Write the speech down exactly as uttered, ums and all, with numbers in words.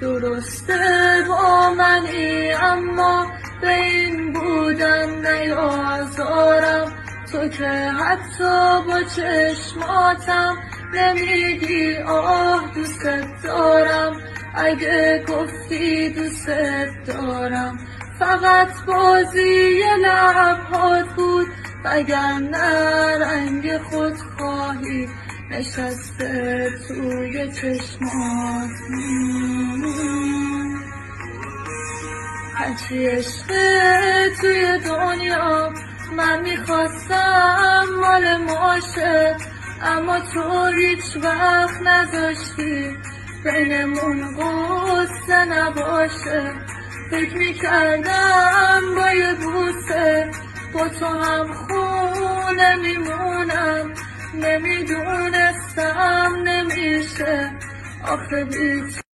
درسته با منی اما به این بودن نیازارم. تو که حتی با چشماتم نمیگی آه دوست دارم. اگه گفتی دوست دارم فقط بازی لبهات بود، وگرنه رنگ خودخواهی نشسته توی چشمات. هرچی عشقه توی دنیا من میخواستم مال ماشه، اما تو هیچ وقت نذاشتی بینمون قصه نباشه. فکر میکردم با یه بوسه با تو هم خونه میمونم، نمیدونستم نمیشه آخه بیت